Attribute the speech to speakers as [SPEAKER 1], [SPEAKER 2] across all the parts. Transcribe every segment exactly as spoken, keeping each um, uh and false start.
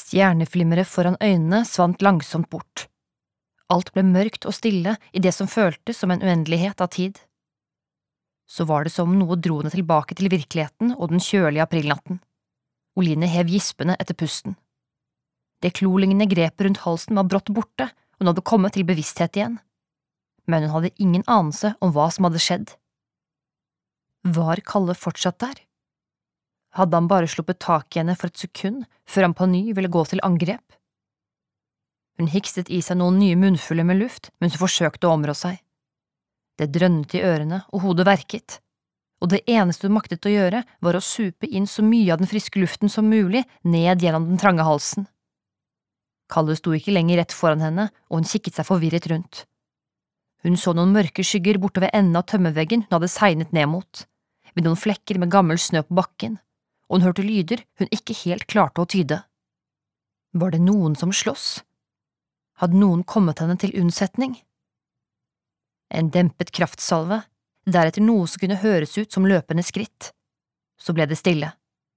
[SPEAKER 1] Stjerneflimmeret foran øynene svant langsomt bort. Alt ble mørkt og stille i det som føltes som en uendelighet av tid. Så var det som om noe dro henne tilbake til virkeligheten og den kjølige aprilnatten. Oline hev gispende etter pusten. Det klolignende grepet rundt halsen var brått borte, og hun hadde kommet til bevissthet igjen. Men hun hadde ingen anelse om hva som hadde skjedd. Var Kalle fortsatt der? Hadde han bare sluppet tak i henne for et sekund, før han på ny ville gå til angrep? Hun hikstet i seg noen nye munnfuller med luft, mens hun forsøkte å områ seg. Det drønnet i ørene, og hodet verket, og det eneste hun maktet å gjøre var å supe inn så mye av den friske luften som mulig ned gjennom den trange halsen. Kalle sto ikke lenger rett foran henne, og hun kikket seg forvirret rundt. Hun så noen mørke skygger borte ved enden av tømmerveggen hun hadde segnet ned mot, ved noen flekker med gammel snø på bakken, og hun hørte lyder hun ikke helt klarte å tyde. Var det noen som slåss? Hadde noen kommet henne til unnsetning? En dempet kraftsalve, deretter noe som kunne høres ut som løpende skritt. Så ble det stille.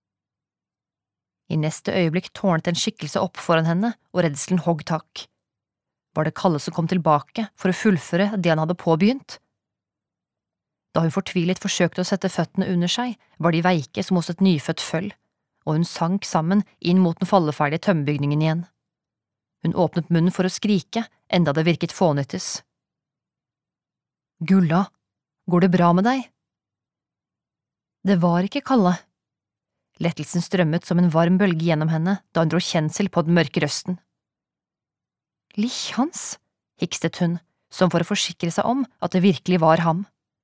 [SPEAKER 1] I neste øyeblikk tårnet en skikkelse opp foran henne, og redselen hogg tak. Var det Kalle som kom tilbake for å fullføre det han hadde påbegynt? Da hun fortvilet forsøkte å sette føttene under seg, var de veike som hos et nyfødt føll, og hun sank sammen inn mot den falleferdige tømmerbygningen igjen. Hun åpnet munnen for å skrike, enda det virket fånyttes. Gulla, går det bra med deg? Det var ikke Kalle. Lettelsen strømmet som en varm bølge gjennom henne da hun dro kjensel på den mørke røsten. Lichhans, hikstet hun, som for å forsikre seg om at det virkelig var ham.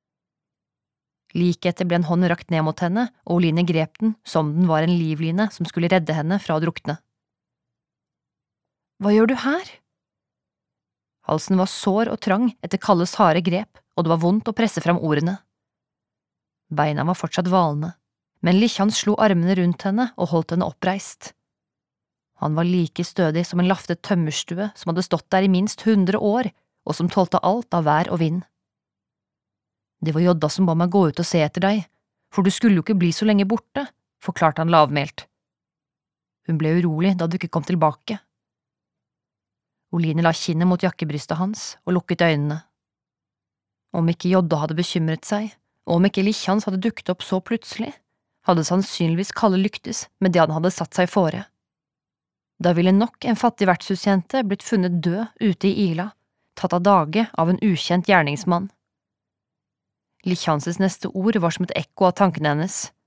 [SPEAKER 1] Like etter ble en hånd rakt ned mot henne, og Oline grep den som den var en livline som skulle redde henne fra å drukne. Hva gjør du her? Halsen var sår og trang etter Kalles harde grep, og det var vondt å presse fram ordene. Beina var fortsatt valende, men Lichhans slo armene rundt henne og holdt henne oppreist. Han var like stødig som en laftet tømmerstue som hadde stått der i minst hundre år, og som tålte alt av vær og vind. Det var Jodda som ba meg gå ut og se etter deg, for du skulle jo ikke bli så lenge borte, forklarte han lavmælt. Hun ble urolig da du ikke kom tilbake. Oline la kinnet mot jakkebrystet hans og lukket øynene. Om ikke Jodda hadde bekymret seg, og om ikke Lichhans hadde dukket opp så plutselig, hadde sannsynligvis Kalle lyktes med det han hadde satt seg fore. Da ville nok en fattig vertshusjente blitt funnet død ute i Ila, tatt av dage av en ukjent gjerningsmann. Lichhanses neste ord var som et ekko av tankene hennes.